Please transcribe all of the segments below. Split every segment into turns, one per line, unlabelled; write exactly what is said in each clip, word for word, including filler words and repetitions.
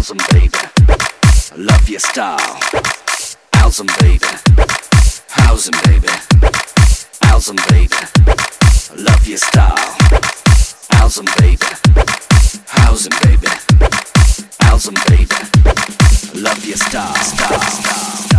Alzum, baby. Love your style. Alzum, baby. Housing, baby. Alzum, baby. Love your style. Alzum, baby. Housing, baby. Alzum, baby. Love your style. Style, style, style.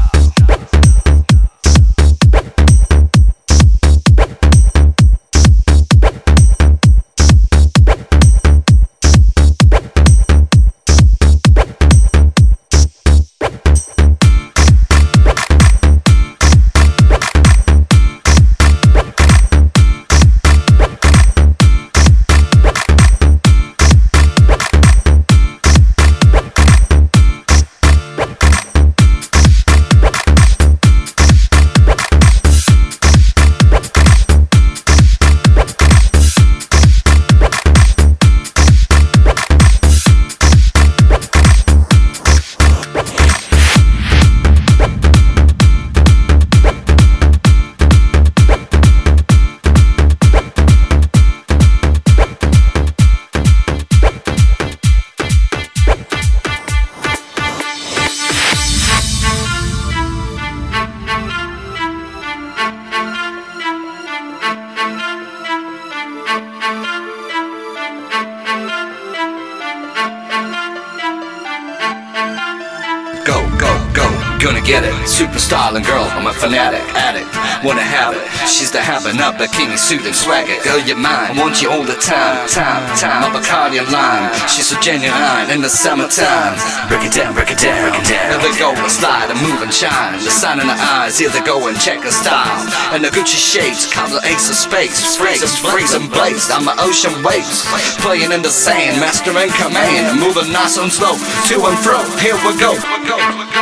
Gonna get it, super styling girl, I'm a fanatic, addict, wanna have it. She's the having up bikini suit and swagger. Girl, you're mine, I want you all the time, time, time. My Bacardi and lime, she's so genuine in the summertime. Break it down, break it down, break it down. Here they go, and slide and move and shine. The sign in the eyes, here they go and check her style. And the Gucci shades, cop the ace of space. Freeze, freeze and blaze, I'm the ocean waves. Playing in the sand, master in command. Moving nice and slow, to and fro, here we go. Go, go, go.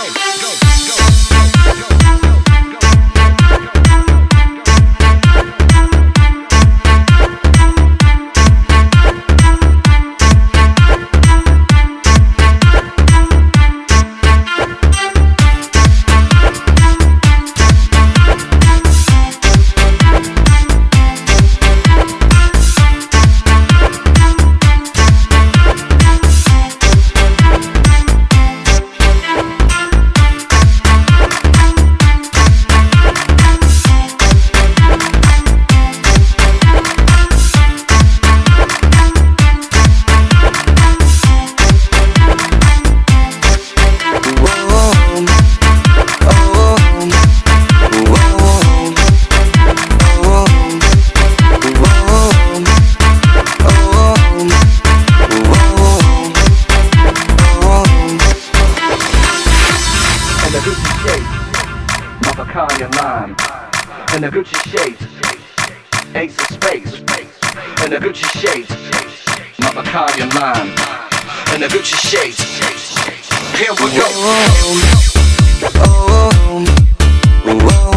And the Gucci shades, ace of space. And the Gucci shades, my Bacardi and lime. And the Gucci shades, here we go. Oh, oh, oh, oh.